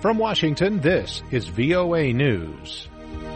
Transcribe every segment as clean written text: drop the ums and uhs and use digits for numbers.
From Washington, this is VOA News.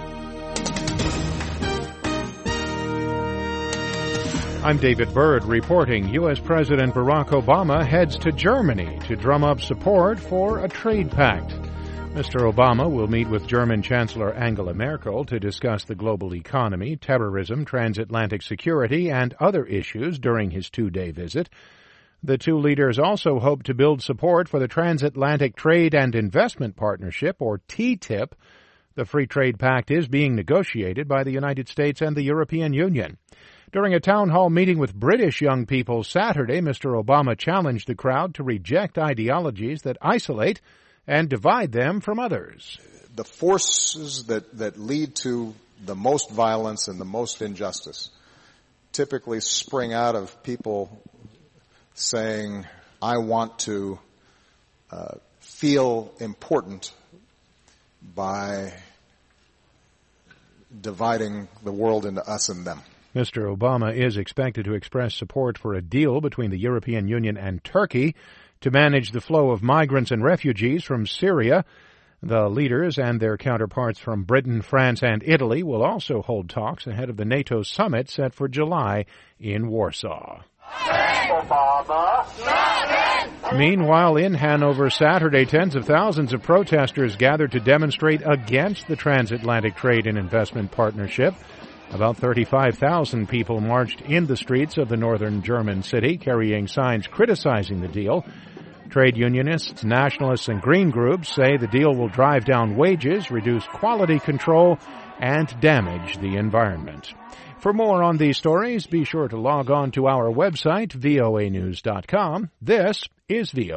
I'm David Byrd reporting U.S. President Barack Obama heads to Germany to drum up support for a trade pact. Mr. Obama will meet with German Chancellor Angela Merkel to discuss the global economy, terrorism, transatlantic security, and other issues during his two-day visit. The two leaders also hope to build support for the Transatlantic Trade and Investment Partnership, or TTIP. The Free Trade Pact is being negotiated by the United States and the European Union. During a town hall meeting with British young people Saturday, Mr. Obama challenged the crowd to reject ideologies that isolate and divide them from others. The forces that lead to the most violence and the most injustice typically spring out of people saying, I want to feel important by dividing the world into us and them. Mr. Obama is expected to express support for a deal between the European Union and Turkey to manage the flow of migrants and refugees from Syria. The leaders and their counterparts from Britain, France, and Italy will also hold talks ahead of the NATO summit set for July in Warsaw. Meanwhile, in Hanover Saturday, tens of thousands of protesters gathered to demonstrate against the Transatlantic Trade and Investment Partnership. About 35,000 people marched in the streets of the northern German city, carrying signs criticizing the deal. Trade unionists, nationalists, and green groups say the deal will drive down wages, reduce quality control, and damage the environment. For more on these stories, be sure to log on to our website, voanews.com. This is VOA.